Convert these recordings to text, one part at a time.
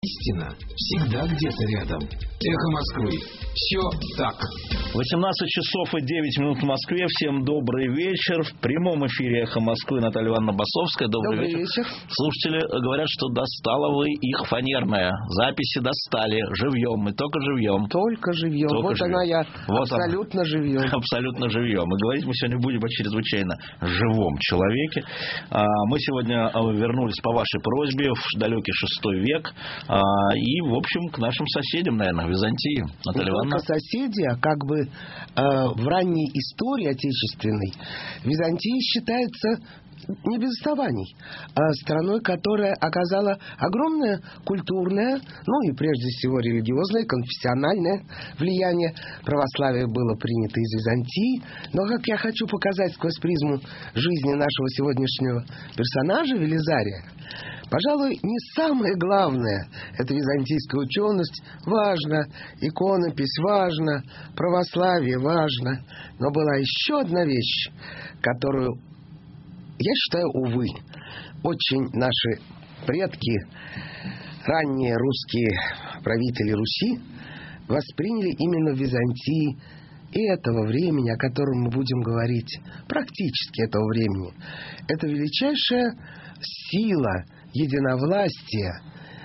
Истина всегда где-то рядом. Эхо Москвы. Все так. 18 часов и 9 минут в Москве. Всем добрый вечер. В прямом эфире Эхо Москвы Наталья Ивановна Басовская. Добрый вечер. Слушатели говорят, что достала вы их фанерная. Записи достали. Живьем. Мы только живьем. Только живьем. Вот живьем. Она я. Вот абсолютно живьем. Абсолютно живьем. И говорить мы сегодня будем о чрезвычайно живом человеке. Мы сегодня вернулись по вашей просьбе в далекий VI век. И, в общем, к нашим соседям, наверное, Византии. Наталья Ивановна. Не только соседи, а как бы в ранней истории отечественной Византия считается не без оснований страной, которая оказала огромное культурное, ну и прежде всего религиозное, конфессиональное влияние. Православие было принято из Византии. Но, как я хочу показать сквозь призму жизни нашего сегодняшнего персонажа Велизария, пожалуй, не самое главное – это византийская ученость. Важно, иконопись важно, православие важно. Но была еще одна вещь, которую, я считаю, увы, очень наши предки, ранние русские правители Руси, восприняли именно в Византии и этого времени, о котором мы будем говорить, практически этого времени. Это величайшая сила единовластия,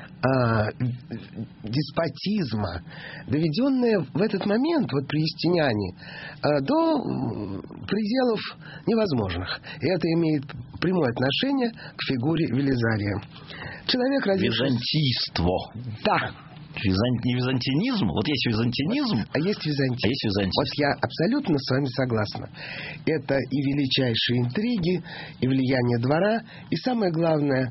деспотизма, доведенная в этот момент, вот при Юстиниане, до пределов невозможных. И это имеет прямое отношение к фигуре Велизария. Человек родился... Византийство. Да. Не византинизм? Вот есть византинизм, а есть византизм. Есть византизм. Вот я абсолютно с вами согласна. Это и величайшие интриги, и влияние двора, и самое главное,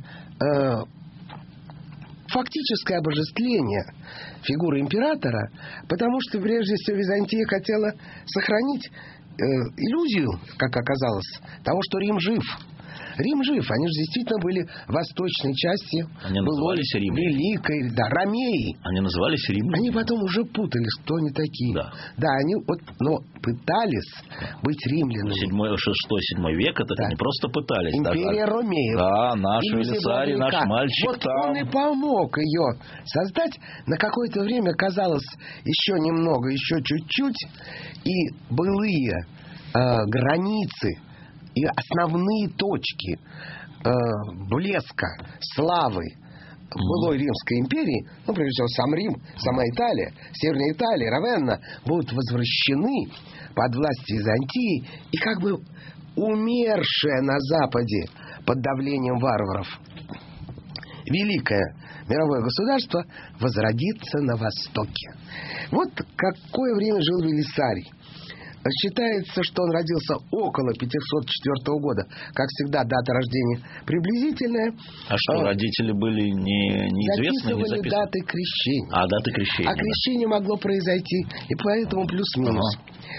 фактическое обожествление фигуры императора, потому что, прежде всего, Византия хотела сохранить иллюзию, как оказалось, того, что Рим жив. Рим жив. Они же действительно были восточной частью. Они назывались римляне. Великой, да, ромеи. Они назывались римляне. Они потом уже путались, кто они такие. Да. Да, они вот, но пытались быть римлянами. 6-7 век это не просто пытались. Империя ромеев. Да, наш Велизарий, наш мальчик вот там. Он и помог ее создать. На какое-то время казалось еще немного, еще чуть-чуть. И былые границы и основные точки блеска, славы былой Римской империи, ну, прежде всего, сам Рим, сама Италия, Северная Италия, Равенна, будут возвращены под власть Византии, и как бы умершая на Западе под давлением варваров великое мировое государство возродится на Востоке. Вот какое время жил Велисарий. Считается, что он родился около 504 года. Как всегда, дата рождения приблизительная. А что, родители были неизвестны? Записывали даты крещения. Даты крещения. А крещение могло произойти, и поэтому плюс-минус.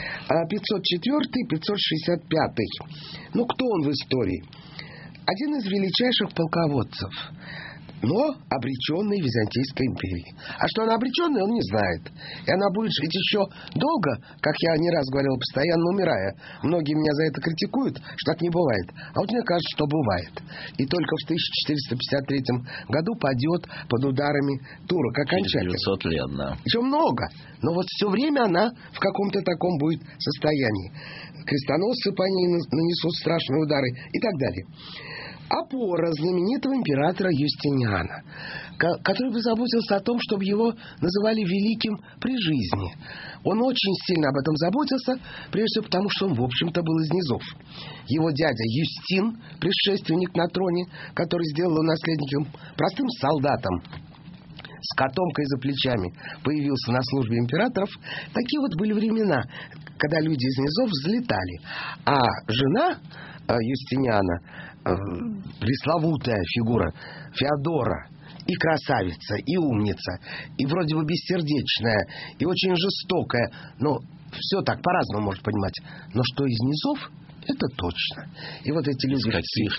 504-565. Ну, кто он в истории? Один из величайших полководцев, но обреченной Византийской империи. А что она обреченная, он не знает. И она будет жить еще долго, как я не раз говорил, постоянно умирая. Многие меня за это критикуют, что так не бывает. А вот мне кажется, что бывает. И только в 1453 году падет под ударами турок окончательно. 900 лет, да. Еще много. Но вот все время она в каком-то таком будет состоянии. Крестоносцы по ней нанесут страшные удары и так далее. Опора знаменитого императора Юстиниана, который позаботился о том, чтобы его называли великим при жизни. Он очень сильно об этом заботился, прежде всего потому, что он, в общем-то, был из низов. Его дядя Юстин, предшественник на троне, который сделал его наследником, простым солдатом, с котомкой за плечами, появился на службе императоров. Такие вот были времена, когда люди из низов взлетали. А жена Юстиниана, пресловутая фигура Феодора, и красавица, и умница, и вроде бы бессердечная, и очень жестокая, но все так по-разному может понимать. Но что из низов, Это точно. И вот эти люди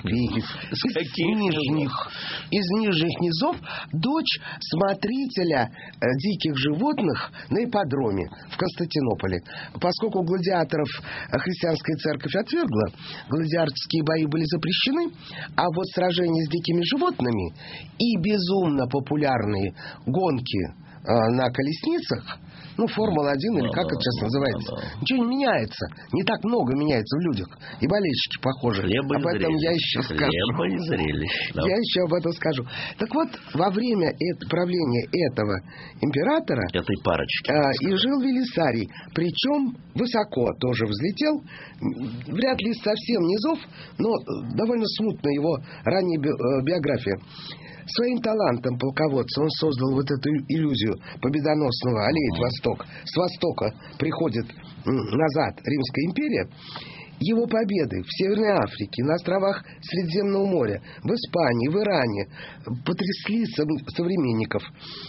из нижних низов, дочь смотрителя диких животных на ипподроме в Константинополе. Поскольку гладиаторов христианская церковь отвергла, гладиаторские бои были запрещены, а вот сражения с дикими животными и безумно популярные гонки на колесницах, Формула-1 или как это сейчас называется, ничего не меняется. Не так много меняется в людях. И болельщики похожи. Об этом я еще скажу. Я еще об этом скажу. Так вот, во время правления этого императора этой парочки и жил Велисарий. Причем высоко тоже взлетел. Вряд ли совсем низов, но довольно смутна его ранняя биография. Своим талантом полководца он создал вот эту иллюзию победоносного аллеет Восток. С востока приходит назад Римская империя. Его победы в Северной Африке, на островах Средиземного моря, в Испании, в Иране потрясли современников.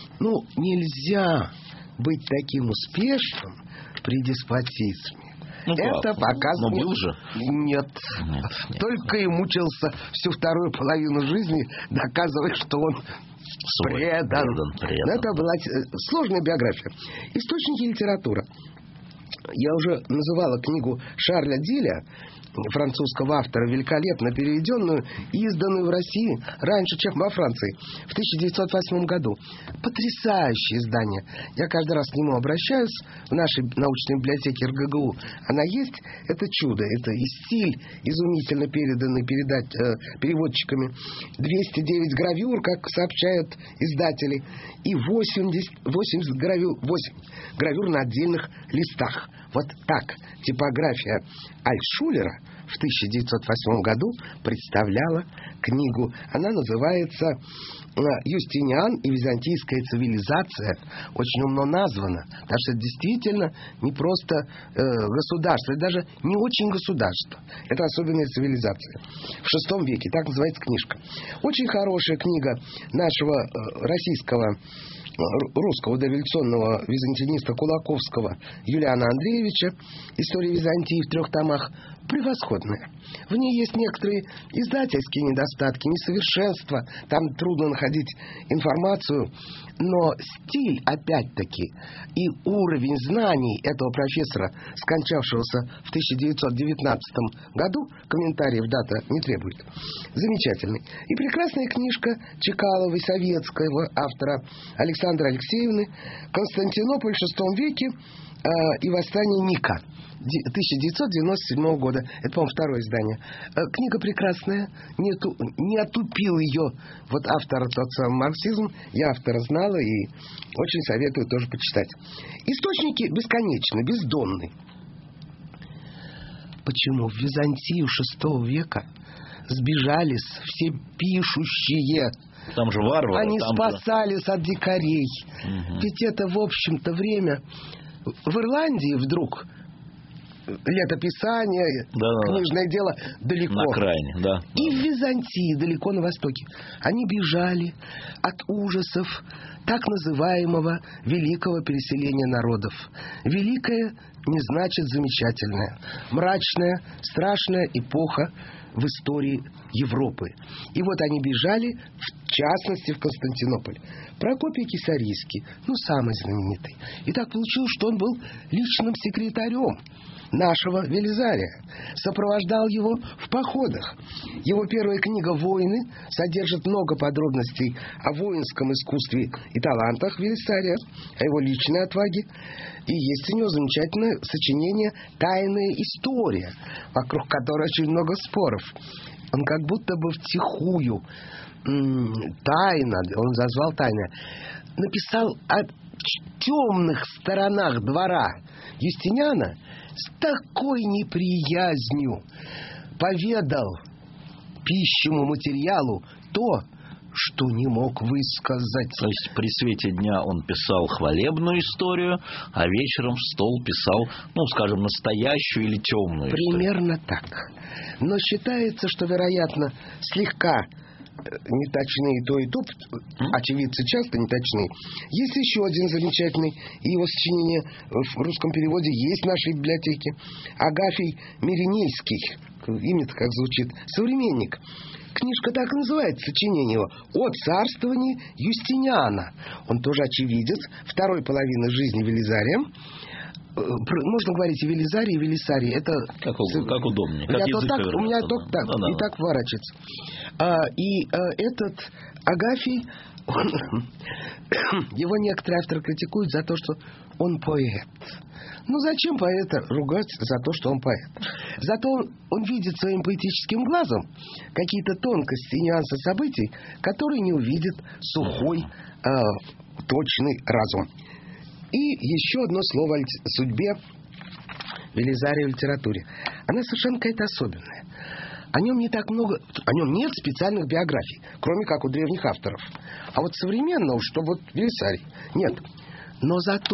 Нельзя быть таким успешным при деспотизме. Это показывает... был же? Нет. Только и мучился всю вторую половину жизни, доказывая, что он предан. Это была сложная биография. Источники литературы. Я уже называла книгу Шарля Диля, французского автора, великолепно переведенную и изданную в России раньше, чем во Франции, в 1908 году. Потрясающее издание. Я каждый раз к нему обращаюсь в нашей научной библиотеке РГГУ. Она есть. Это чудо. Это и стиль изумительно переданный переводчиками. 209 гравюр, как сообщают издатели, и 80 гравюр на отдельных листах. Вот так типография Альтшулера в 1908 году представляла книгу. Она называется «Юстиниан и византийская цивилизация». Очень умно названа, потому что это действительно не просто государство, это даже не очень государство. Это особенная цивилизация. В VI веке, так называется книжка. Очень хорошая книга нашего русского дореволюционного византиниста Кулаковского Юлиана Андреевича «История Византии» в 3 томах превосходная. В ней есть некоторые издательские недостатки, несовершенства, там трудно находить информацию, но стиль, опять-таки, и уровень знаний этого профессора, скончавшегося в 1919 году, комментариев дата не требует, замечательный. И прекрасная книжка Чекаловой, советского автора Александры Алексеевны «Константинополь в VI веке и восстание Ника» 1997 года. Это, по-моему, второе издание. Книга прекрасная. Не отупил ее автор тот самый марксизм. Я автора знала и очень советую тоже почитать. Источники бесконечны, бездонны. Почему в Византию VI века сбежались все пишущие? Там же варвары. Они спасались от дикарей. Ведь это, в общем-то, время... В Ирландии вдруг летописание, книжное дело далеко. На окраине, да. И в Византии, далеко на востоке. Они бежали от ужасов так называемого великого переселения народов. Великое не значит замечательное. Мрачная, страшная эпоха в истории Европы. И вот они бежали, в частности, в Константинополь. Прокопий Кесарийский, самый знаменитый. И так получилось, что он был личным секретарем нашего Велизария, сопровождал его в походах. Его первая книга «Войны» содержит много подробностей о воинском искусстве и талантах Велисария, о его личной отваге. И есть у него замечательное сочинение «Тайная история», вокруг которой очень много споров. Он как будто бы втихую, тайно, он назвал тайно, написал о темных сторонах двора Юстиниана, с такой неприязнью поведал пищему материалу то, что не мог высказать. То есть при свете дня он писал хвалебную историю, а вечером в стол писал, скажем, настоящую или темную Примерно историю. Так. Но считается, что, вероятно, слегка неточны и то, и то. Очевидцы часто неточны. Есть еще один замечательный, и его сочинение в русском переводе есть в нашей библиотеке. Агафий Миринейский. Имя-то как звучит. «Современник». Книжка так и называется, сочинение его. «О царствовании Юстиниана». Он тоже очевидец второй половины жизни Велизария. Можно говорить и Велизарий, и Велисарий. Это как удобнее. У меня и так ворочается. Этот Агафий, его некоторые авторы критикуют за то, что он поэт. Ну, зачем поэта ругать за то, что он поэт? Зато он видит своим поэтическим глазом какие-то тонкости и нюансы событий, которые не увидит сухой, точный разум. И еще одно слово о судьбе Велизария в литературе. Она совершенно какая-то особенная. О нем не так много... О нем нет специальных биографий, кроме как у древних авторов. А вот современного, что вот Велисарий, нет. Но зато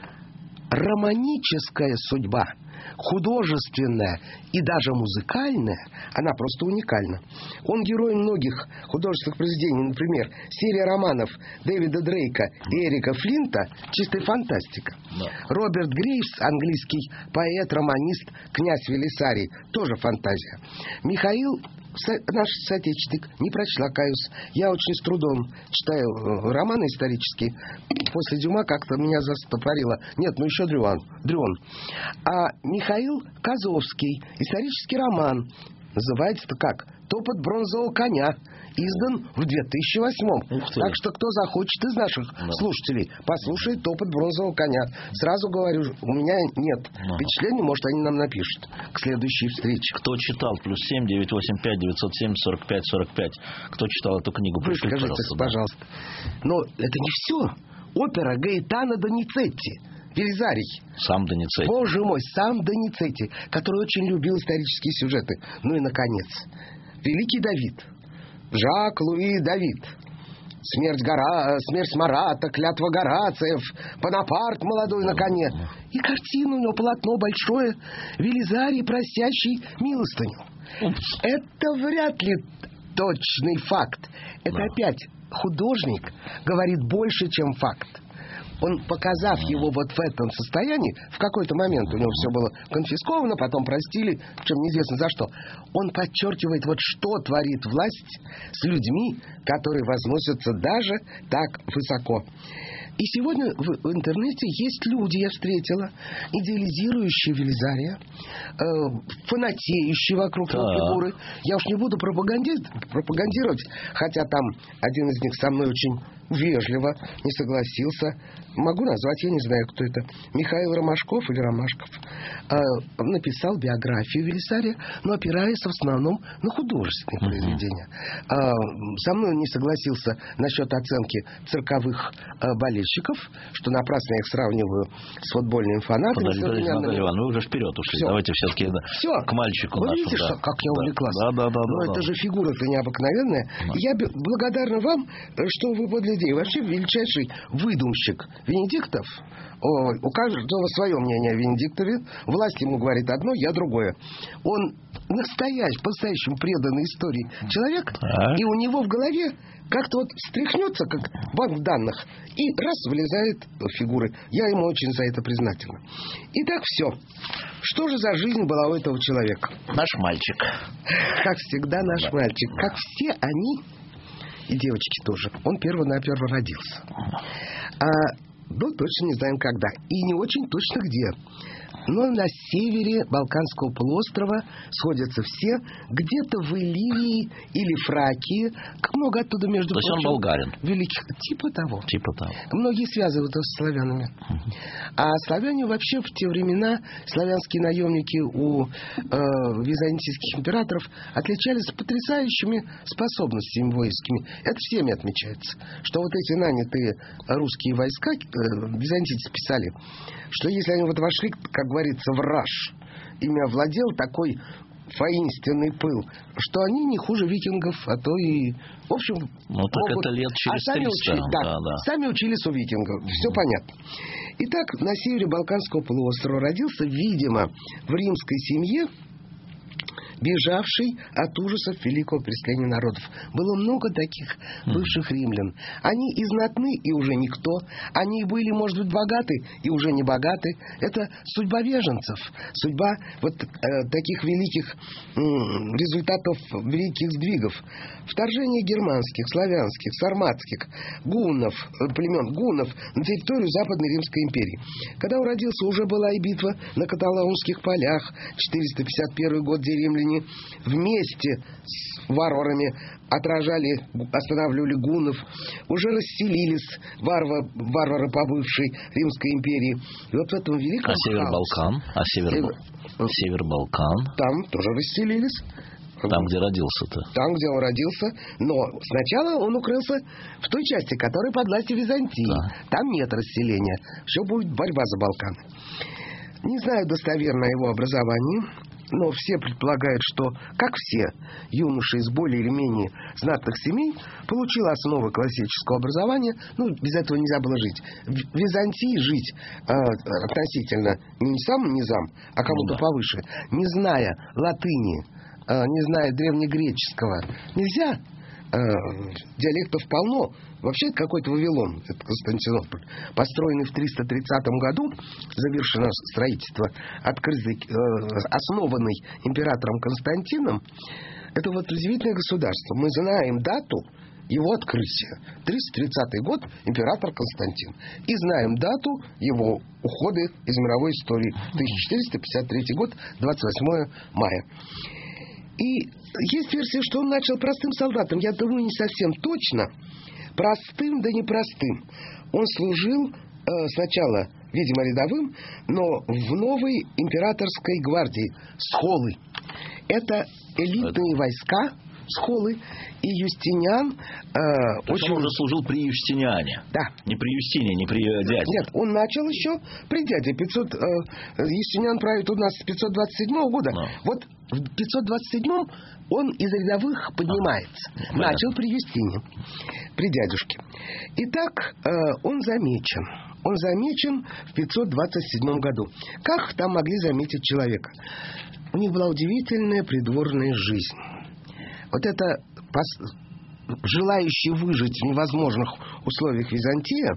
романическая судьба, художественная и даже музыкальная, она просто уникальна. Он герой многих художественных произведений. Например, серия романов Дэвида Дрейка и Эрика Флинта «Чистая фантастика». Да. Роберт Грейвс, английский поэт, романист, князь Велисарий, тоже фантазия. Михаил, наш соотечественник, не прочла, каюсь. Я очень с трудом читаю романы исторические. После Дюма как-то меня застопорило. Нет, ну еще Дрюон. А Михаил Козовский, исторический роман. Называется-то как? «Топот бронзового коня». Издан в 2008. Так что кто захочет из наших слушателей послушает «Топот бронзового коня». Сразу говорю, у меня нет впечатлений, может, они нам напишут к следующей встрече. Кто читал? +7 985 907 45 45. Кто читал эту книгу? Вы скажите, пожалуйста. Но это не все. Опера Гаэтано Доницетти. Велизарий. Сам Доницетти. Боже мой, сам Доницетти, который очень любил исторические сюжеты. Ну и, наконец, Великий Давид. Жак-Луи Давид. Смерть Марата, клятва Горациев, Бонапарт молодой на коне. И картина у него, полотно большое, Велизарий, просящий милостыню. Это вряд ли точный факт. Это опять художник говорит больше, чем факт. Он, показав его вот в этом состоянии, в какой-то момент у него все было конфисковано, потом простили, причем неизвестно за что, он подчеркивает, вот что творит власть с людьми, которые возносятся даже так высоко. И сегодня в интернете есть люди, я встретила, идеализирующие Велизария, фанатеющие вокруг его фигуры. Я уж не буду пропагандировать, хотя там один из них со мной очень вежливо не согласился. Могу назвать, я не знаю, кто это. Михаил Ромашков или Ромашков. Написал биографию Велисария, но опираясь в основном на художественные произведения. Со мной он не согласился насчет оценки цирковых болельщиков, что напрасно я их сравниваю с футбольными фанатами. Подожди, Наталья Ивановна, вы уже вперед ушли. Все. Давайте все-таки к мальчику вы нашему. Видите, как я увлеклась? Да. Но это же фигура-то необыкновенная. Да. Я благодарна вам, что вы подледей. Вообще величайший выдумщик Венедиктов. У каждого свое мнение о Венедиктове. Власть ему говорит одно, я другое. Он по-настоящему преданный истории человек, и у него в голове как-то вот встряхнется, как банк данных, и раз вылезает фигуры. Я ему очень за это признательна. Итак, все. Что же за жизнь была у этого человека? Наш мальчик. Как всегда, наш мальчик. Как все они, и девочки тоже. Он перво-наперво родился. Ну, точно не знаем когда. И не очень точно где. Но на севере Балканского полуострова сходятся все, где-то в Иллирии или Фракии, много оттуда, между прочим. То есть он болгарин? Великих. Типа того. Типа того. Многие связывают это с славянами. А славяне вообще в те времена, славянские наемники у византийских императоров отличались потрясающими способностями воинскими. Это всеми отмечается. Что вот эти нанятые русские войска, византийцы писали, что если они вот вошли, как говорится, в раж, ими овладел такой воинственный пыл, что они не хуже викингов, а то и, в общем... Ну, так это лет через 300. Сами учились у викингов. Все понятно. Итак, на севере Балканского полуострова родился, видимо, в римской семье бежавший от ужасов великого преследования народов. Было много таких бывших римлян. Они и знатны, и уже никто. Они были, может быть, богаты, и уже не богаты. Это судьба беженцев. Судьба таких великих результатов, великих сдвигов. Вторжение германских, славянских, сарматских, племен гуннов на территорию Западной Римской империи. Когда он родился, уже была и битва на Каталаунских полях, 451 год, где римляне вместе с варварами останавливали гуннов, уже расселились варвары побывшей Римской империи. И вот в этом великом Север-Балкан? Там тоже расселились. Там, где родился-то? Там, где он родился. Но сначала он укрылся в той части, которая под властью Византии. Да. Там нет расселения. Все будет борьба за Балканы. Не знаю достоверно о его образовании, но все предполагают, что, как все юноши из более или менее знатных семей, получил основы классического образования. Без этого нельзя было жить. В Византии жить относительно не самым низам, а кому-то повыше, не зная латыни, не зная древнегреческого, нельзя. Диалектов полно. Вообще это какой-то Вавилон, это Константинополь, построенный в 330 году, завершено строительство, основанный императором Константином. Это удивительное государство. Мы знаем дату его открытия. 330 год, император Константин. И знаем дату его ухода из мировой истории. 1453 год, 28 мая. И есть версия, что он начал простым солдатом. Я думаю, не совсем точно. Простым, да непростым. Он служил сначала, видимо, рядовым, но в новой императорской гвардии схолы. Это элитные войска схолы. И Юстиниан очень... Он уже служил при Юстиниане. Да. Не при Юстине, не при дяде. Нет, он начал еще при дяде. Юстиниан правит у нас с 527 года. Но. Вот в 527 он из рядовых поднимается. Начал при Юстине, при дядюшке. Итак, он замечен. Он замечен в 527 году. Как там могли заметить человека? У них была удивительная придворная жизнь. Вот это желающая выжить в невозможных условиях Византия,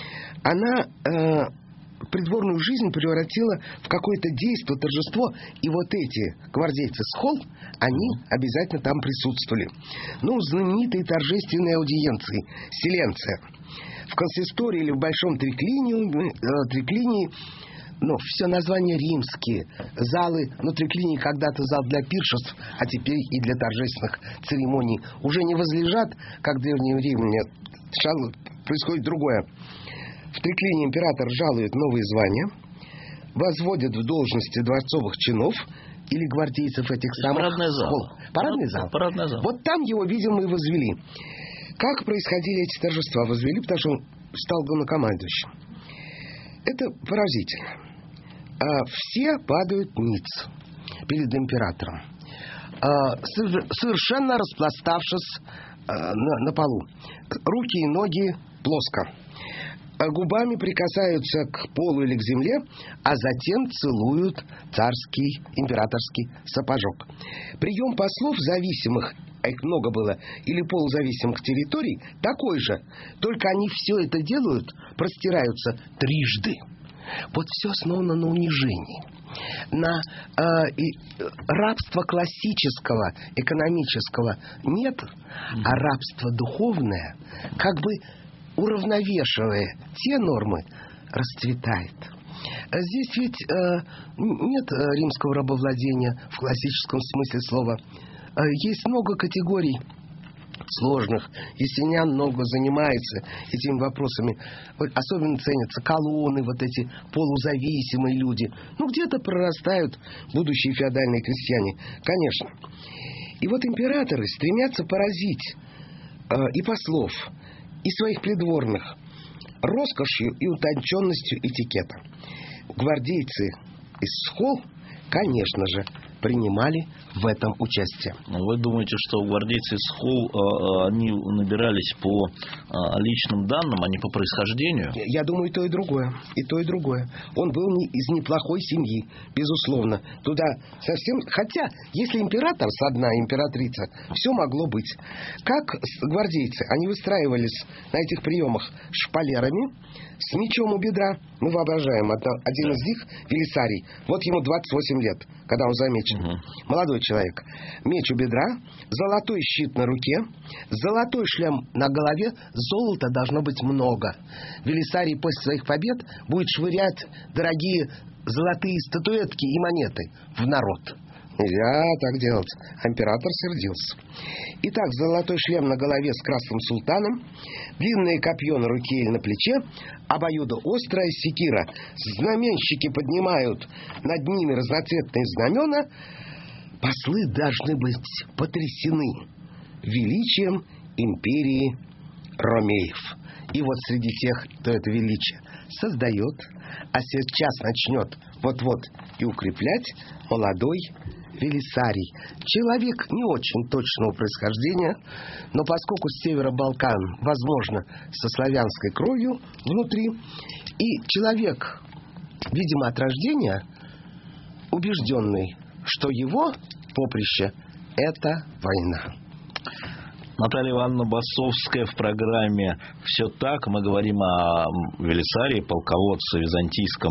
она придворную жизнь превратила в какое-то действие, торжество. И вот эти гвардейцы схол, они обязательно там присутствовали. Знаменитые торжественные аудиенции, селенция. В консистории или в Большом триклинии, все названия римские. Залы, триклиний когда-то зал для пиршеств, а теперь и для торжественных церемоний. Уже не возлежат, как в Древнем Риме. Происходит другое. В триклинии император жалует новые звания, возводит в должности дворцовых чинов или гвардейцев этих самых... Парадный зал. Парадный зал. Вот там его, видимо, и возвели. Как происходили эти торжества? Возвели, потому что он стал главнокомандующим. Это поразительно. Все падают ниц перед императором, совершенно распластавшись на полу. Руки и ноги плоско. Губами прикасаются к полу или к земле, а затем целуют царский, императорский сапожок. Прием послов зависимых, а их много было, или полузависимых территорий, такой же. Только они все это делают, простираются трижды. Вот все основано на унижении. На рабство классического, экономического нет, а рабство духовное, как бы уравновешивая те нормы, расцветает. Здесь ведь нет римского рабовладения в классическом смысле слова. Есть много категорий сложных. Юстиниан много занимается этими вопросами. Особенно ценятся колонны, вот эти полузависимые люди. Где-то прорастают будущие феодальные крестьяне. Конечно. И вот императоры стремятся поразить и послов, и своих придворных роскошью и утонченностью этикета. Гвардейцы из схол, конечно же, принимали в этом участие. Вы думаете, что гвардейцы из Холл, они набирались по личным данным, а не по происхождению? Я думаю, и то, и другое. И то, и другое. Он был из неплохой семьи, безусловно. Туда совсем... Хотя, если император с одна императрица, все могло быть. Как гвардейцы, они выстраивались на этих приемах шпалерами, с мечом у бедра. Мы воображаем, один из них, Велисарий, вот ему 28 лет, когда он замечен. Молодой человек. Меч у бедра, золотой щит на руке, золотой шлем на голове, золота должно быть много. Велисарий после своих побед будет швырять дорогие золотые статуэтки и монеты в народ. Нельзя так делать. Император сердился. Итак, золотой шлем на голове с красным султаном, длинное копье на руке или на плече, обоюдоострая секира. Знаменщики поднимают над ними разноцветные знамена. Послы должны быть потрясены величием империи ромеев. И вот среди тех, кто это величие создает, а сейчас начнет вот-вот и укреплять, молодой Велисарий. Человек не очень точного происхождения, но поскольку с севера Балкан, возможно, со славянской кровью внутри, и человек, видимо, от рождения убежденный, что его поприще – это война. Наталья Ивановна Басовская в программе «Все так». Мы говорим о Велисарии, полководце византийском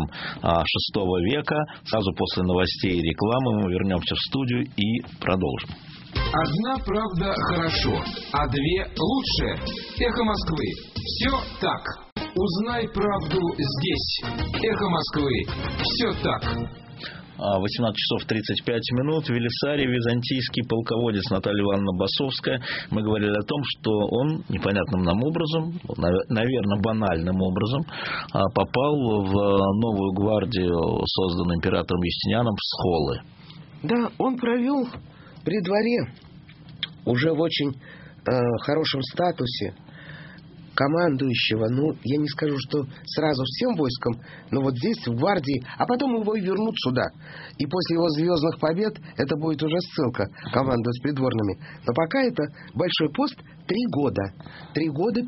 VI века. Сразу после новостей и рекламы мы вернемся в студию и продолжим. Одна правда хорошо, а две лучше. Эхо Москвы. Все так. Узнай правду здесь. Эхо Москвы. Все так. 18 часов 35 минут. Велисарий, византийский полководец Наталья Ивановна Басовская. Мы говорили о том, что он непонятным нам образом, наверное, банальным образом, попал в новую гвардию, созданную императором Юстинианом, Схолы. Да, он провел при дворе уже в очень хорошем статусе командующего, я не скажу, что сразу всем войском, но вот здесь, в гвардии, а потом его и вернут сюда. И после его звездных побед это будет уже ссылка, командовать придворными. Но пока это большой пост 3 года. 3 года, 527-530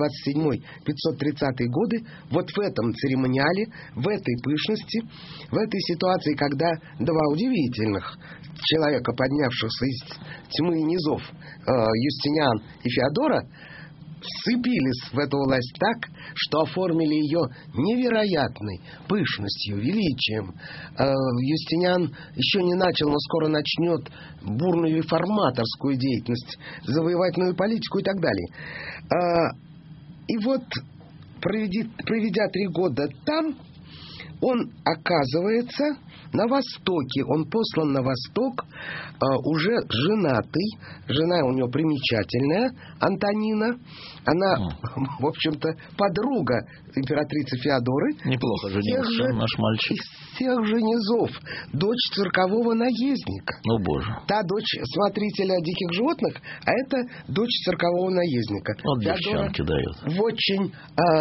годы, вот в этом церемониале, в этой пышности, в этой ситуации, когда два удивительных человека, поднявшихся из тьмы и низов, Юстиниан и Феодора, вцепились в эту власть так, что оформили ее невероятной пышностью, величием. Юстиниан еще не начал, но скоро начнет бурную реформаторскую деятельность, завоевательную политику и так далее. И вот, проведя 3 года там, он оказывается на Востоке. Он послан на Восток, уже женатый. Жена у него примечательная, Антонина. Она, в общем-то, подруга императрицы Феодоры. Неплохо женился наш мальчик. Из тех же низов. Дочь циркового наездника. Ну, боже. Та дочь смотрителя диких животных, а это дочь циркового наездника. Вот девчонки дает. В очень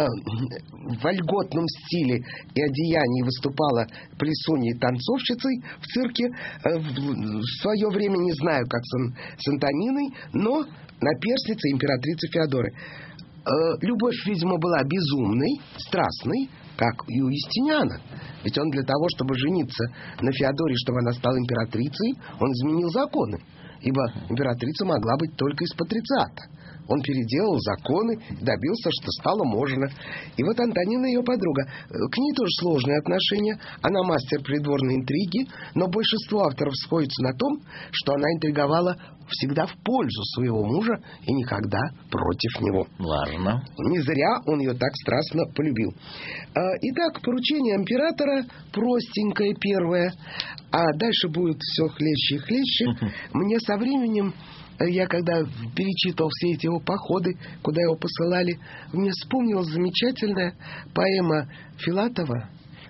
вольготном стиле и одеянии выступала плесуньей танцовщицей в цирке. В свое время, не знаю, как с Антониной, но наперстница императрицы Феодоры. Любовь, видимо, была безумной, страстной, как и у Юстиниана. Ведь он для того, чтобы жениться на Феодоре, чтобы она стала императрицей, он изменил законы. Ибо императрица могла быть только из патрициата. Он переделал законы, добился, что стало можно. И вот Антонина ее подруга. К ней тоже сложные отношения. Она мастер придворной интриги, но большинство авторов сходятся на том, что она интриговала всегда в пользу своего мужа и никогда против него. Важно. Не зря он ее так страстно полюбил. Итак, поручение императора простенькое первое, а дальше будет все хлеще и хлеще. Мне со временем, я когда перечитывал все эти его походы, куда его посылали, мне вспомнилась замечательная поэма Филатова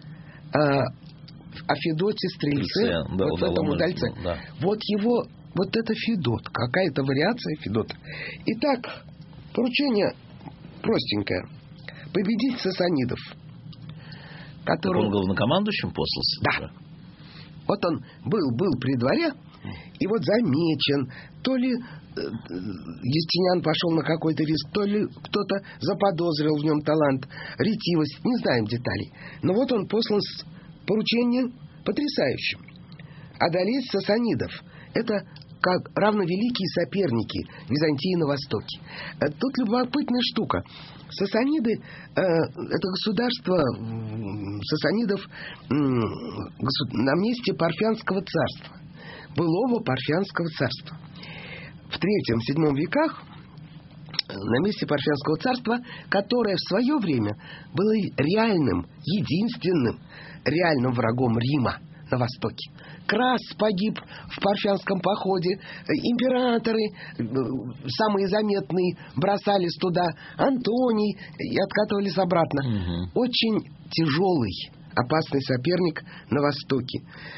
о Федоте Стрельце, да, вот в этом удальце. Да. Вот его, вот это Федот, какая-то вариация Федота. Итак, поручение простенькое. Победить сасанидов. Он главнокомандующим послался? Да. Вот он был при дворе, и вот замечен, то ли Юстиниан пошел на какой-то риск, то ли кто-то заподозрил в нем талант, ретивость, не знаем деталей. Но вот он послан с поручением потрясающим. Одолеть сасанидов. Это как равновеликие соперники Византии на Востоке. Тут любопытная штука. Сасаниды — это государство сасанидов на месте Парфянского царства. Былого Парфянского царства. В III-VII веках на месте Парфянского царства, которое в свое время было реальным, единственным реальным врагом Рима на Востоке. Крас погиб в Парфянском походе, императоры, самые заметные, бросались туда, Антоний, и откатывались обратно. Очень тяжелый, опасный соперник на Востоке.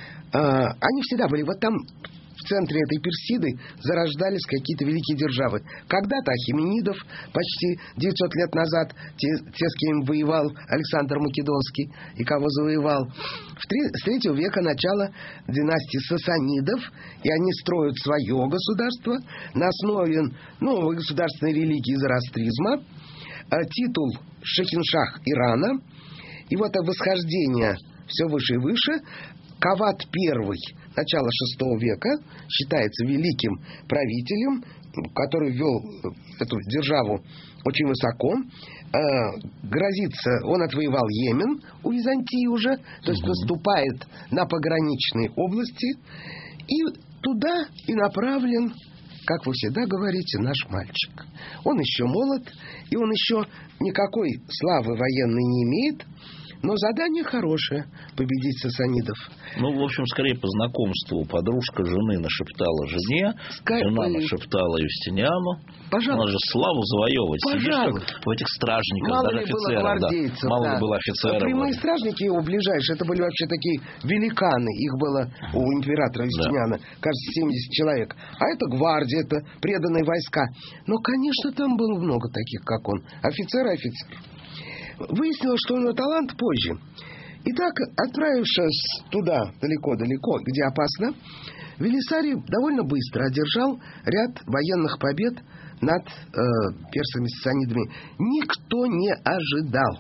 Они всегда были вот там. В центре этой Персиды зарождались какие-то великие державы. Когда-то Ахеменидов, почти 900 лет назад, те, с кем воевал Александр Македонский и кого завоевал. С 3 века начало династии Сасанидов, и они строят свое государство на основе новой государственной религии зороастризма, титул Шахиншах Ирана, и вот это восхождение все выше и выше. Кавад I, начало VI века, считается великим правителем, который ввел эту державу очень высоко. Грозится, он отвоевал Йемен у Византии уже, то есть наступает на пограничные области, и туда и направлен, как вы всегда говорите, наш мальчик. Он еще молод, и он еще никакой славы военной не имеет, но задание хорошее — победить сасанидов. Ну, в общем, скорее по знакомству. Подружка жены нашептала жене, жена нашептала Юстиниану. Пожалуй. Надо же славу завоевывать. Пожалуй. Сидишь как в этих стражниках, мало даже ли офицеров. Было гвардейцев, да. Мало ли было офицеров. Прямые стражники его ближайшие, это были вообще такие великаны. Их было у императора Юстиниана, кажется, 70 человек. А это гвардия, это преданные войска. Но, конечно, там было много таких, как он. Офицеры. Выяснилось, что у него талант позже. Итак, отправившись туда, далеко-далеко, где опасно, Велисарий довольно быстро одержал ряд военных побед над персами-сасанидами. Никто не ожидал.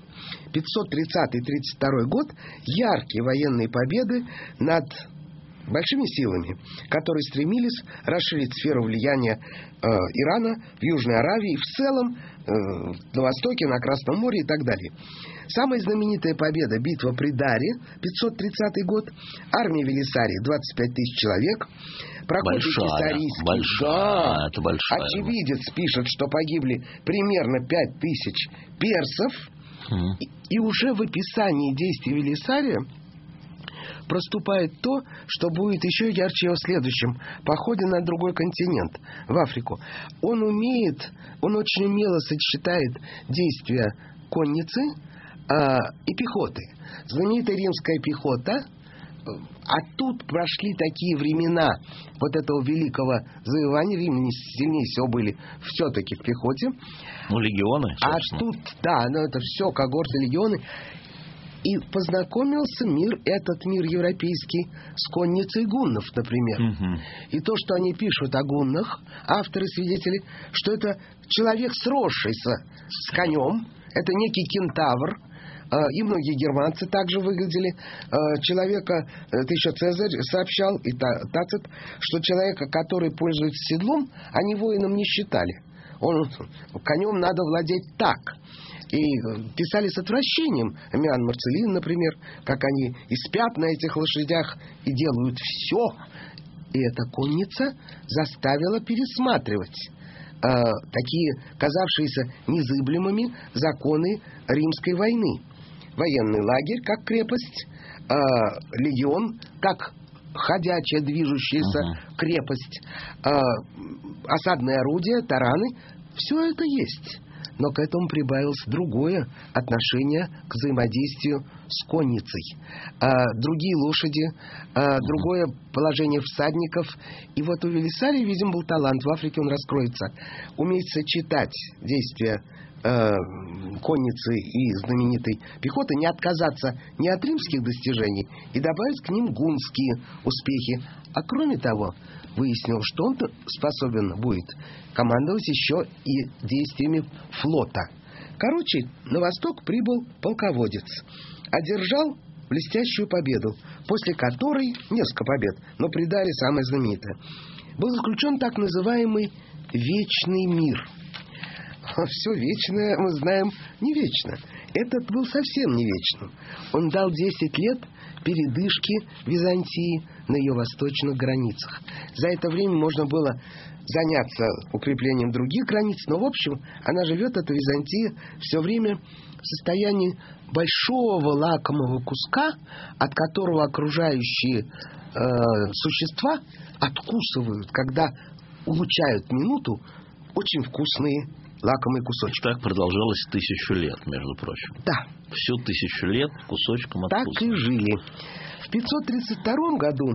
530-32 год – яркие военные победы над большими силами, которые стремились расширить сферу влияния Ирана в Южной Аравии, в целом на Востоке, на Красном море и так далее. Самая знаменитая победа — битва при Даре, 530 год, армия Велисария 25 тысяч человек, проходит Кесарийский. Да, это большая. Очевидец пишет, что погибли примерно 5 тысяч персов, и уже в описании действий Велисария проступает то, что будет еще ярче в следующем походе на другой континент, в Африку. Он очень умело сочетает действия конницы и пехоты. Знаменитая римская пехота, а тут прошли такие времена вот этого великого завоевания, римляне сильнее всего были все-таки в пехоте. Ну, легионы. А тут, да, это все когорты, легионы. И познакомился этот мир европейский с конницей гуннов, например. И то, что они пишут о гуннах, авторы, свидетели, что это человек, сросшийся с конем, это некий кентавр, и многие германцы также выглядели. Человека, это еще Цезарь сообщал, и Тацит, что человека, который пользуется седлом, они воином не считали. Конем надо владеть так. И писали с отвращением Амиан Марцелин, например, как они и спят на этих лошадях, и делают все. И эта конница заставила пересматривать такие, казавшиеся незыблемыми, законы римской войны. Военный лагерь как крепость, легион как ходячая, движущаяся крепость, осадные орудия, тараны. Все это есть. Но к этому прибавилось другое отношение к взаимодействию с конницей. Другие лошади, другое положение всадников. И вот у Велисария, видимо, был талант. В Африке он раскроется. Уметь сочетать действия конницы и знаменитой пехоты, не отказаться ни от римских достижений и добавить к ним гунские успехи. А кроме того, выяснил, что он способен будет командовать еще и действиями флота. Короче, на восток прибыл полководец, одержал блестящую победу, после которой, несколько побед, но придали самое знаменитое, был заключен так называемый «вечный мир». Все вечное, мы знаем, не вечно. Этот был совсем не вечным. Он дал 10 лет передышки Византии на ее восточных границах. За это время можно было заняться укреплением других границ, но, в общем, она живет, эта Византия, все время в состоянии большого лакомого куска, от которого окружающие существа откусывают, когда улучшают минуту, очень вкусные лакомый кусочек. Так продолжалось 1000 лет, между прочим. Да. Всю 1000 лет кусочком откусывали. Так и жили. В 532 году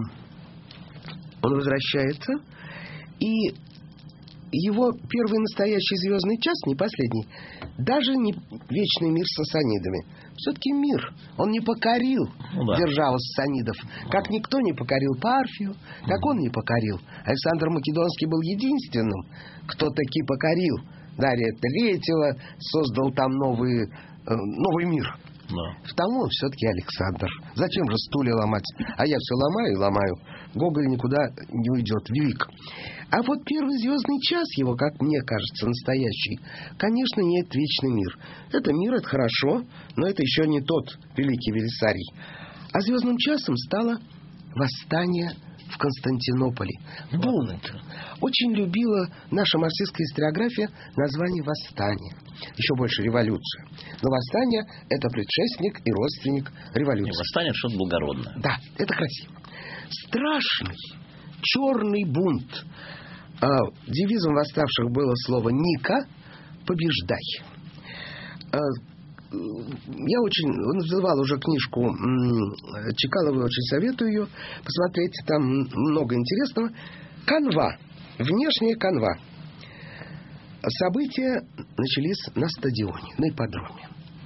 он возвращается, и его первый настоящий звездный час, не последний, даже не вечный мир с сасанидами. Все-таки мир. Он не покорил державу сасанидов, как никто не покорил Парфию, как он не покорил. Александр Македонский был единственным, кто таки покорил Дария III, создал там новый мир. Да. Второй все-таки Александр. Зачем же стулья ломать? А я все ломаю и ломаю. Гоголь никуда не уйдет. Велик. А вот первый звездный час его, как мне кажется, настоящий, конечно, не это вечный мир. Это мир, это хорошо, но это еще не тот великий Велисарий. А звездным часом стало восстание в Константинополе. Бунт. Очень любила наша марксистская историография название «восстание». Еще больше революция. Но восстание – это предшественник и родственник революции. Восстание – что-то благородное. Да, это красиво. Страшный черный бунт. Девизом восставших было слово «Ника» – «побеждай». Я очень называл уже книжку Чекаловой, очень советую ее посмотреть, там много интересного. Канва, внешняя канва. События начались на стадионе, на ипподроме.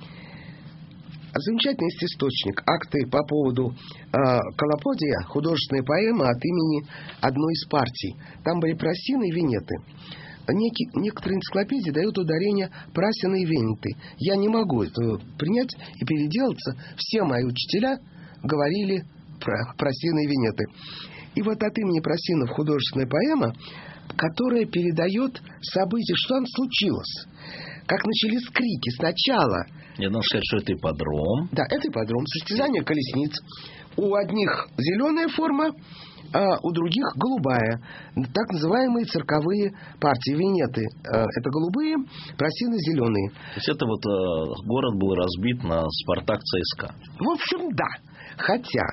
Замечательный есть источник, акты по поводу Колоподия, художественная поэма от имени одной из партий. Там были просины и винеты. Некоторые энциклопедии дают ударение прасины и венеты. Я не могу это принять и переделаться. Все мои учителя говорили про просины и венеты. И вот от имени Просинов художественная поэма, которая передает события, что там случилось. Как начались крики сначала. Я должен сказать, что это ипподром. Да, это ипподром, состязание колесниц. У одних зеленая форма, а у других голубая. Так называемые цирковые партии. Винеты это голубые, просины зеленые. То есть это вот город был разбит на Спартак ЦСКА. В общем, да. Хотя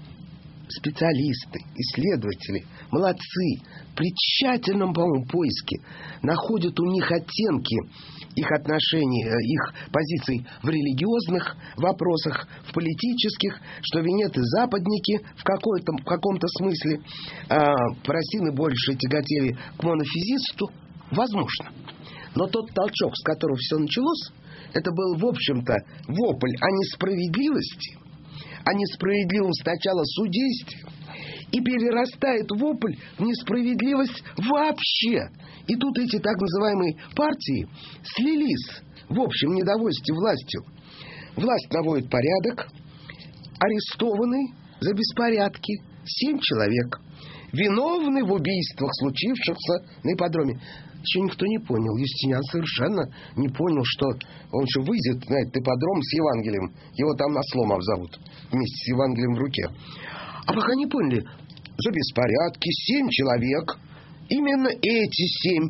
специалисты, исследователи, молодцы, при тщательном, по-моему, поиске находят у них оттенки их отношений, их позиций в религиозных вопросах, в политических, что венеты западники в каком-то смысле, просины больше тяготели к монофизисту. Возможно. Но тот толчок, с которого все началось, это был, в общем-то, вопль о несправедливости, о несправедливом сначала судействе, и перерастает вопль в несправедливость вообще. И тут эти так называемые партии слились в общем недовольстве властью. Власть наводит порядок, арестованы за беспорядки 7 человек, виновны в убийствах, случившихся на ипподроме. Еще никто не понял. Юстиниан совершенно не понял, что он еще выйдет на этот ипподром с Евангелием. Его там на слом обзовут вместе с Евангелием в руке. А пока не поняли, за беспорядки 7 человек, именно эти 7,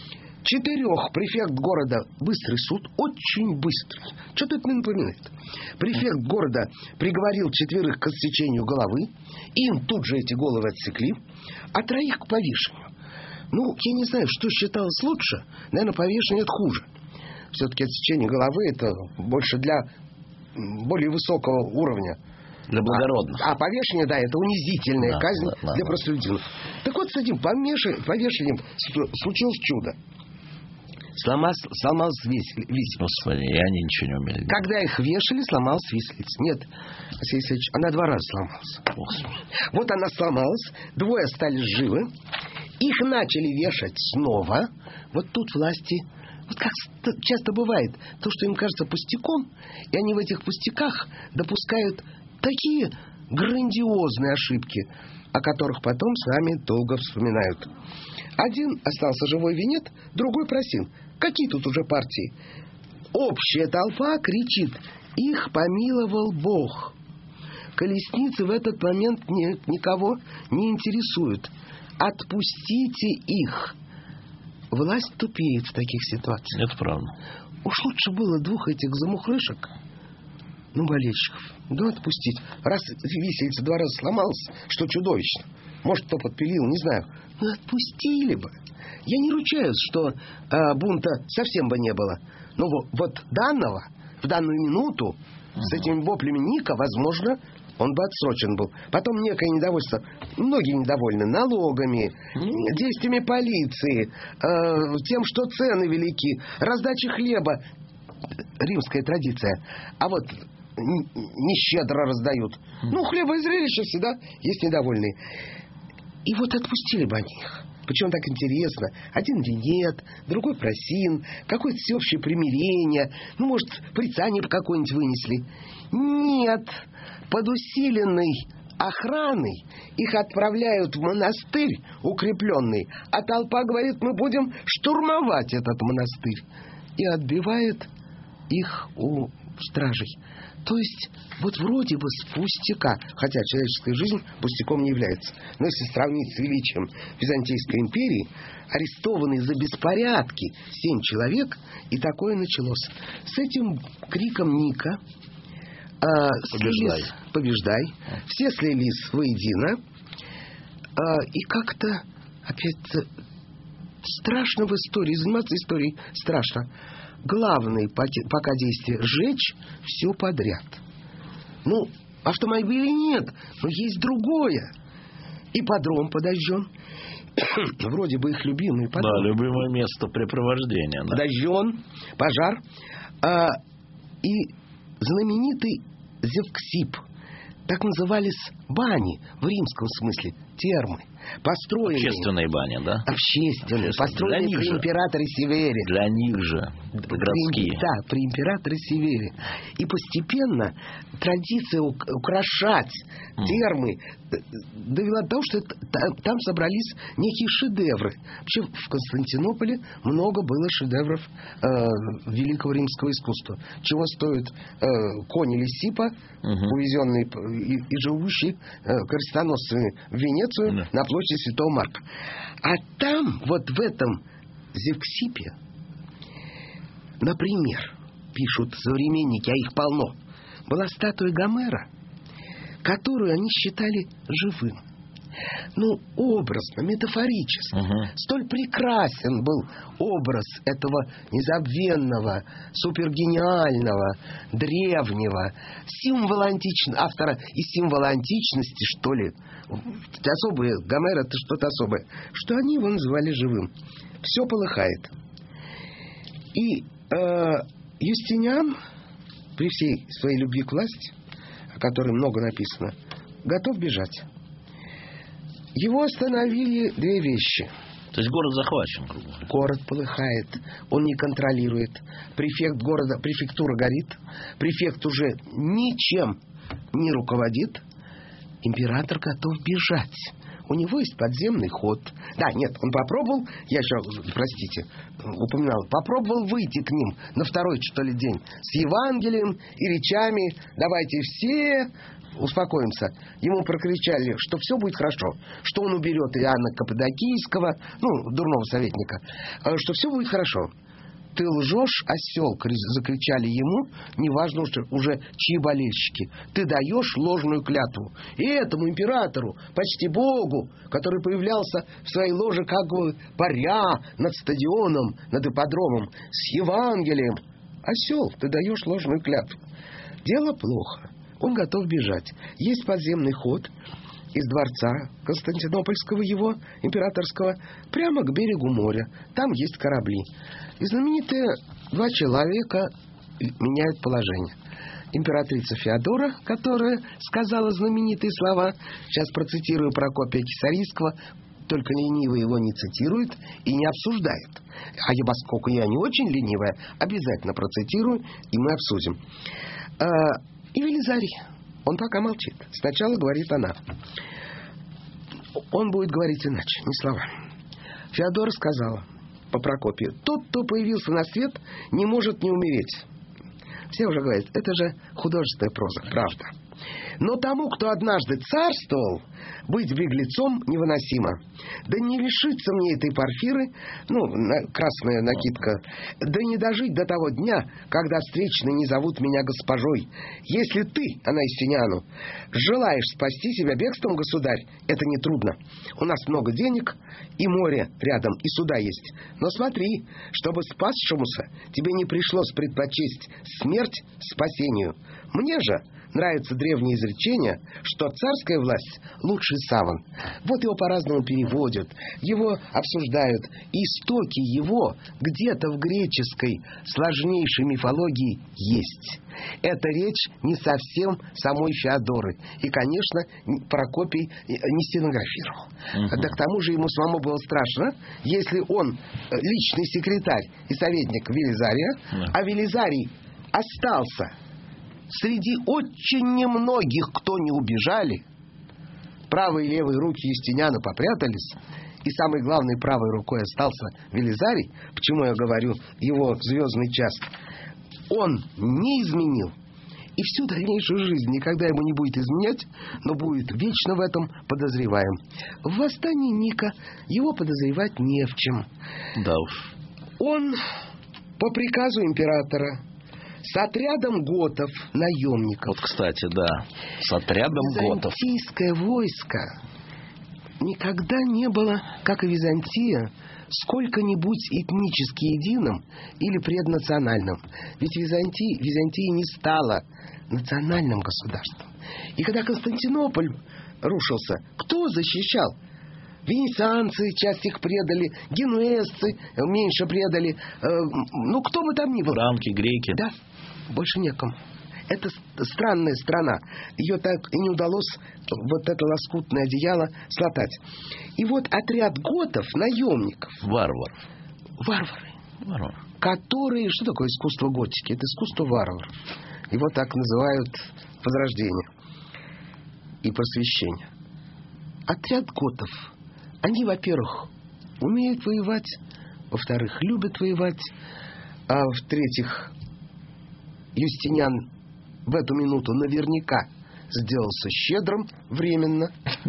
4 префект города, быстрый суд, очень быстрый. Что-то это мне напоминает. Префект города приговорил 4 к отсечению головы, им тут же эти головы отсекли, а 3 к повешению. Ну, я не знаю, что считалось лучше. Наверное, повешение это хуже. Все-таки отсечение головы это больше для более высокого уровня. Для благородных. А повешение, да, это унизительная казнь для простолюдинов. Так вот, с этим повешением случилось чудо. сломалась виселица. Господи, и они ничего не умели. Когда их вешали, сломалась виселица. Нет, Василий Васильевич, она 2 раза сломалась. Господи. Вот она сломалась, 2 остались живы. Их начали вешать снова. Вот тут власти, вот как часто бывает, то, что им кажется пустяком, и они в этих пустяках допускают такие грандиозные ошибки, о которых потом с нами долго вспоминают. Один остался живой винет, другой просил. Какие тут уже партии? Общая толпа кричит: их помиловал Бог. Колесницы в этот момент никого не интересуют. Отпустите их. Власть тупеет в таких ситуациях. Это правда. Уж лучше было 2 этих замухрышек, болельщиков, отпустить. Раз виселица 2 раза сломалась, что чудовищно. Может, кто подпилил, не знаю. Отпустили бы. Я не ручаюсь, что бунта совсем бы не было. Но вот в данную минуту, с этими воплями Ника, возможно, он бы отсрочен был. Потом некое недовольство. Многие недовольны налогами, действиями полиции, тем, что цены велики, раздача хлеба. Римская традиция. А вот не щедро раздают. Хлеба и зрелища всегда есть недовольные. И вот отпустили бы они их. Причем так интересно. Один винет, другой просин, какое-то всеобщее примирение. Может, порицание какое-нибудь вынесли. Нет. Под усиленной охраной их отправляют в монастырь укрепленный, а толпа говорит: мы будем штурмовать этот монастырь. И отбивает их у стражей. То есть, вот вроде бы с пустяка, хотя человеческая жизнь пустяком не является. Но если сравнить с величием Византийской империи, арестованные за беспорядки 7 человек, и такое началось. С этим криком Ника побеждай. Все слились воедино. И как-то опять страшно в истории, заниматься историей страшно. Главное пока действие — сжечь все подряд. Автомобилей нет, но есть другое. Ипподром подожжен. Вроде бы их любимый ипподром. Да, любимое место препровождения. Да. Подожжен, пожар. И знаменитый Зевксип. Так назывались бани в римском смысле, термы. Построенные... Общественные бани, да? Общественные. Построенные при императоре Севере. Для них же. Городские. Да, при императоре Севере. И постепенно традиция украшать термы довела до того, что там собрались некие шедевры. Вообще в Константинополе много было шедевров великого римского искусства. Чего стоит кони Лисипа, увезенные и живущие крестоносцами в Венецию на площади Святого Марка. А там, вот в этом Зевксипе, например, пишут современники, а их полно, была статуя Гомера, которую они считали живым. Образно, метафорически. Столь прекрасен был образ этого незабвенного, супергениального, древнего символа автора и символа античности, что ли. Особое, Гомер — это что-то особое. Что они его называли живым. Все полыхает. И Юстиниан, при всей своей любви к власти, о которой много написано, готов бежать. Его остановили 2 вещи. То есть город захвачен, грубо говоря. Город полыхает, он не контролирует. Префектура горит. Префект уже ничем не руководит. Император готов бежать. У него есть подземный ход. Да, нет, он попробовал, попробовал выйти к ним на 2-й, что ли, день с Евангелием и речами: давайте все успокоимся. Ему прокричали, что все будет хорошо, что он уберет Иоанна Каппадокийского, дурного советника, что все будет хорошо. Ты лжешь, осел, закричали ему, неважно уже чьи болельщики. Ты даешь ложную клятву. И этому императору, почти богу, который появлялся в своей ложе как бы паря над стадионом, над ипподромом, с Евангелием. Осел, ты даешь ложную клятву. Дело плохо. Он готов бежать. Есть подземный ход из дворца Константинопольского, его императорского, прямо к берегу моря. Там есть корабли. И знаменитые два человека меняют положение. Императрица Феодора, которая сказала знаменитые слова, сейчас процитирую Прокопия Кесарийского, только ленивый его не цитирует и не обсуждает. А поскольку я не очень ленивая, обязательно процитирую, и мы обсудим. И Велизарий, он пока молчит. Сначала говорит она. Он будет говорить иначе, не слова. Феодора сказала по Прокопию: тот, кто появился на свет, не может не умереть. Все уже говорят, это же художественная проза, правда. Но тому, кто однажды царствовал, быть беглецом невыносимо. Да не лишиться мне этой парфиры, красная накидка, да не дожить до того дня, когда встречные не зовут меня госпожой. Если ты, она Юстиниану, желаешь спасти себя бегством, государь, это нетрудно. У нас много денег, и море рядом, и суда есть. Но смотри, чтобы спасшемуся тебе не пришлось предпочесть смерть спасению. Мне же нравится древнее изречение, что царская власть — лучший саван. Вот его по-разному переводят, его обсуждают. Истоки его где-то в греческой сложнейшей мифологии есть. Это речь не совсем самой Феодоры. И, конечно, Прокопий не стенографировал. Да к тому же ему самому было страшно, если он личный секретарь и советник Велизария, а Велизарий остался среди очень немногих, кто не убежали. Правые и левые руки Юстиниана попрятались, и самой главной правой рукой остался Велизарий. Почему я говорю его звездный час? Он не изменил, и всю дальнейшую жизнь никогда ему не будет изменять, но будет вечно в этом подозреваем. В восстании Ника его подозревать не в чем. Да уж. Он по приказу императора с отрядом готов, наемников. Вот, кстати, да, с отрядом готов. Византийское войско никогда не было, как и Византия, сколько-нибудь этнически единым или преднациональным. Ведь Византия не стала национальным государством. И когда Константинополь рушился, кто защищал? Венецианцы, часть их предали, генуэзцы меньше предали. Кто бы там ни был. Франки, греки. Да, больше некому. Это странная страна. Ее так и не удалось вот это лоскутное одеяло слатать. И вот отряд готов, наемников. Варвары. Которые... Что такое искусство готики? Это искусство варваров. Его так называют Возрождение и Просвещение. Отряд готов. Они, во-первых, умеют воевать, во-вторых, любят воевать, а в-третьих, Юстиниан в эту минуту наверняка сделался щедрым временно.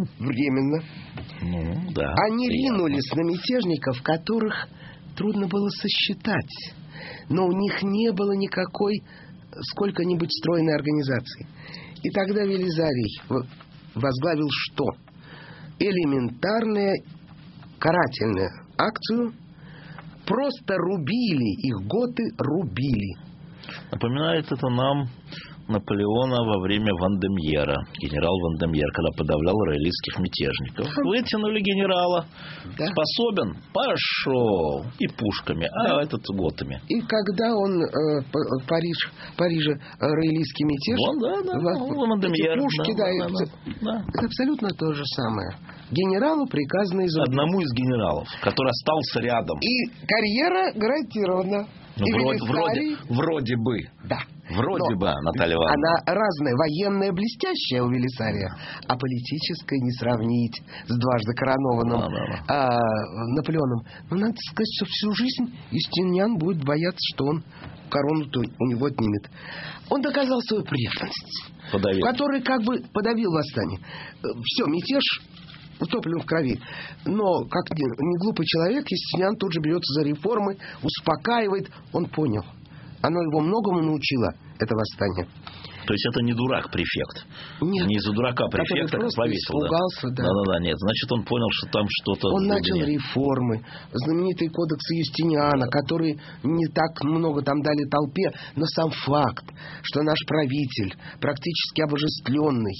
Да, они ринулись на мятежников, которых трудно было сосчитать, но у них не было никакой сколько-нибудь стройной организации. И тогда Велизарий возглавил что? Элементарную карательную акцию. Просто рубили их, готы рубили. Напоминает это нам Наполеона во время Вандемьера. Генерал Вандемьер, когда подавлял роялистских мятежников. Вытянули генерала. Да. Способен? Пошел. И пушками, а этот готами. И когда он в Париже роялистский мятеж... Вандемьер. Пушки, да. Это абсолютно то же самое. Генералу приказано изучить. Одному из генералов, который остался рядом. И карьера гарантирована. Вроде бы. Да. Вроде бы, Наталья Ивановна. Она разная. Военная блестящая у Велисария, а политическая не сравнить с дважды коронованным Наполеоном. Но надо сказать, что всю жизнь Юстиниан будет бояться, что он корону-то у него отнимет. Он доказал свою преданность, который как бы подавил восстание. Все, мятеж утоплен в крови. Но, как не глупый человек, Юстиниан тут же берется за реформы, успокаивает. Он понял. Оно его многому научило, это восстание. То есть это не дурак-префект? Нет. Не из-за дурака-префекта, как повесил. Испугался, да. Да, нет. Значит, он понял, что там что-то... Он начал реформы. Знаменитые кодексы Юстиниана, которые не так много там дали толпе, но сам факт, что наш правитель, практически обожествленный,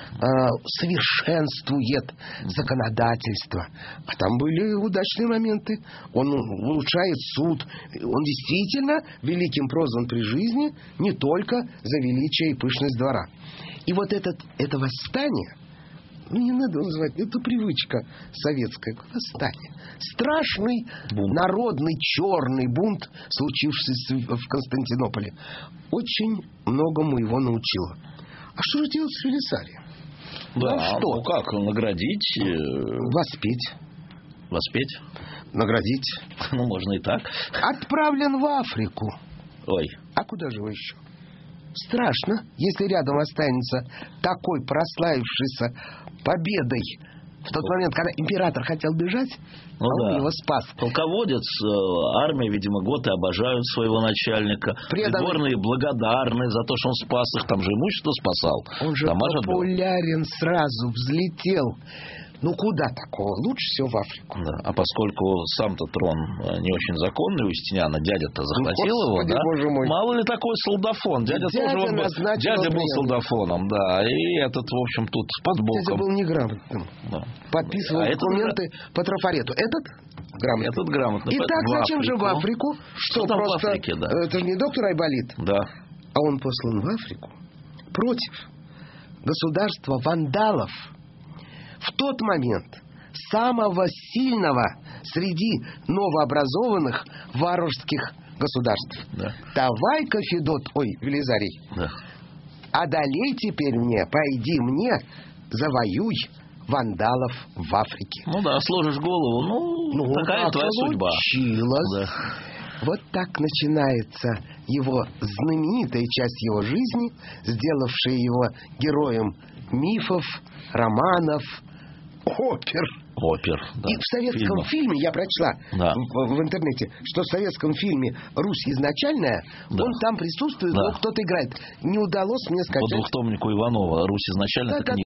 совершенствует законодательство. А там были удачные моменты. Он улучшает суд. Он действительно великим прозван при жизни не только за величие и пышность двора. И вот это восстание, не надо называть, это привычка советская, восстание. Страшный бунт. Народный черный бунт, случившийся в Константинополе, очень многому его научило. А что же делать с Велисарием? Да, ну как, наградить? Воспеть. Воспеть? Наградить. Ну, можно и так. Отправлен в Африку. Ой. А куда же вы еще? Страшно, если рядом останется такой прославившийся победой в тот момент, когда император хотел бежать, он его спас. Полководец, армия, видимо, готы обожают своего начальника. Придворные благодарны за то, что он спас их. Там же имущество спасал. Он же популярен сразу, взлетел. Ну, куда такого? Лучше всего в Африку. Да. А поскольку сам-то трон не очень законный у Юстиниана, дядя-то захватил его, да? Боже мой. Мало ли такой солдафон. Дядя был солдафоном, да. И этот, в общем, тут под боком. Дядя был неграмотным. Да. Подписывал документы по трафарету. Этот грамотный. Итак, зачем же в Африку? Что там просто... в Африке, да? Это же не доктор Айболит. Да. А он послан в Африку против государства вандалов. В тот момент самого сильного среди новообразованных варварских государств. Да. Давай-ка, Федот, Велизарий, одолей теперь мне, пойди мне, завоюй вандалов в Африке. Ну да, сложишь голову, такая твоя судьба. Да. Вот так начинается его знаменитая часть его жизни, сделавшая его героем мифов, романов, опер. Да. И в советском фильме, я прочла в интернете, что в советском фильме «Русь изначальная», он там присутствует, но кто-то играет. Не удалось мне скачать. По двухтомнику Иванова «Русь изначальная»